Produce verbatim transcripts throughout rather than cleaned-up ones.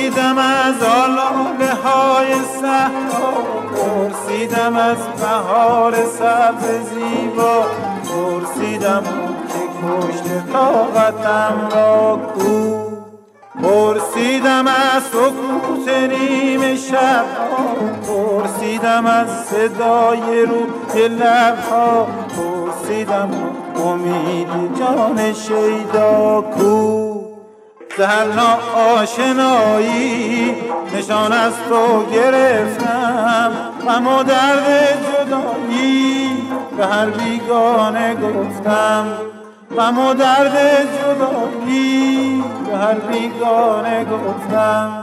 پرسیدم از آلاله های صحرا، پرسیدم از بهار سبز زیبا، پرسیدم که کشته طاقتم را کو. پرسیدم از سکوت نیمه شب، پرسیدم از صدای روی لبها، پرسیدم امید جان شیدا کو. زهرنا آشنایی نشان از تو گرفتم، غم و درد جدایی به هر بیگانه گفتم، غم و درد جدایی به هر بیگانه گفتم.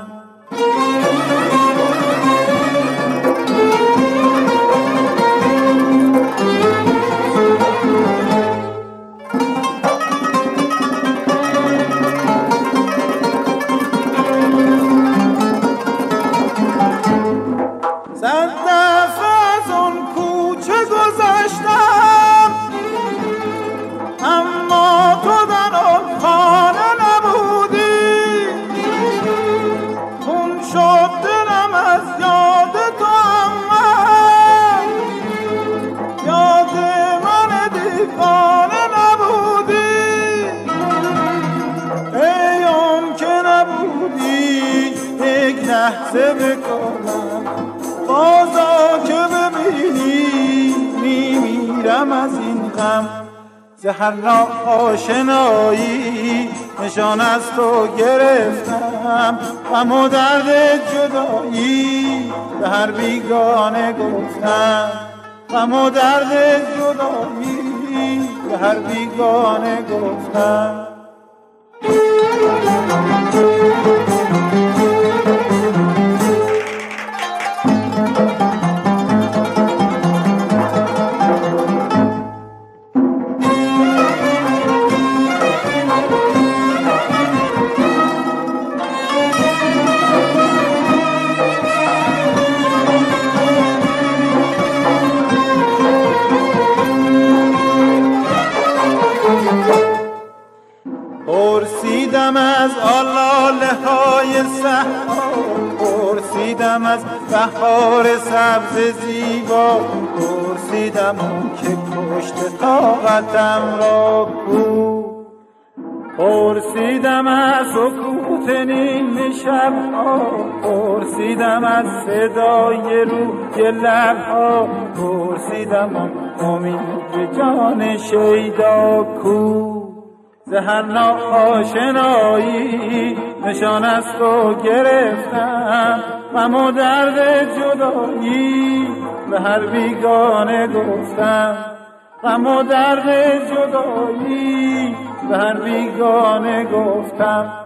صد دفعه از اون کوچه گذشتم، اما تو در آن خانه نبودی. خون شد دلم از یاد تو، اما یاد من دیوانه نبودی. ای اون که نبودی یک لحظه بکنم، بازا که ببینی میمیرم از این غم. زهرنا آشنایی نشان از تو گرفتم، غم و درد جدایی به هر بیگانه گفتم، غم و درد جدایی به هر بیگانه گفتم. پرسیدم از آلاله های صحرا، پرسیدم از بهار سبز زیبا، پرسیدم که کشته طاقتم را کو. پرسیدم از سکوت نیمه شبها، پرسیدم از صدای روی لبها، پرسیدم امید جان شیدا کو. زهرنا آشنایی نشان از تو گرفتم، غم و درد جدایی به هر بیگانه گفتم، غم و درد جدایی به هر بیگانه گفتم.